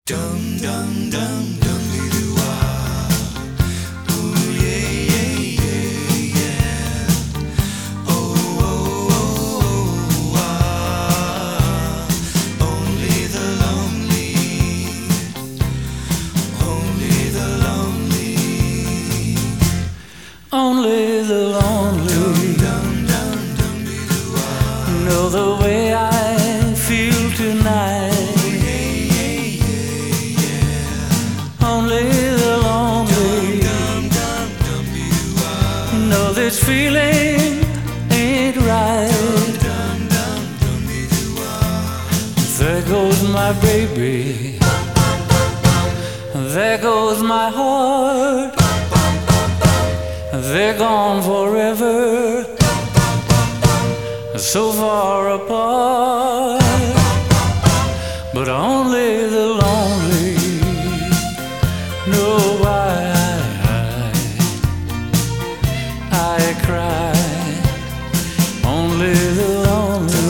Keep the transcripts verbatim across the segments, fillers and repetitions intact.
Dum dum dum dum doo wah. Ooh yeah yeah yeah yeah. Oh oh oh oh ah. Only the lonely, only the lonely, Only the lonely dum dum dum doo wah. know the way I feel tonight. Only the lonely know this feeling ain't right. There goes my baby, there goes my heart. They're gone forever, so far apart. But only the lonely know why I, I cry. Only the lonely.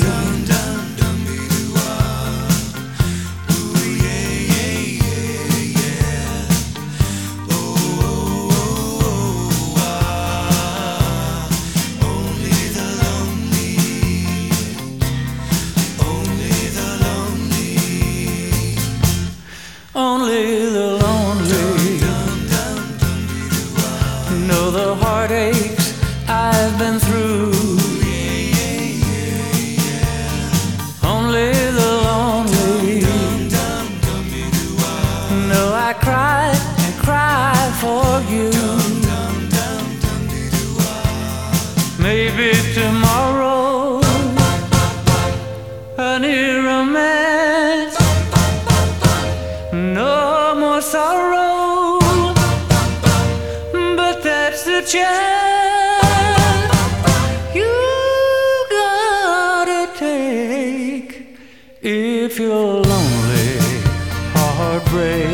Only the lonely know the heartaches I've been through. Only the lonely know I cry and cry for you. Maybe tomorrow a new romance, no more sorrow, but that's the chance you gotta take if you're lonely, heartbreak.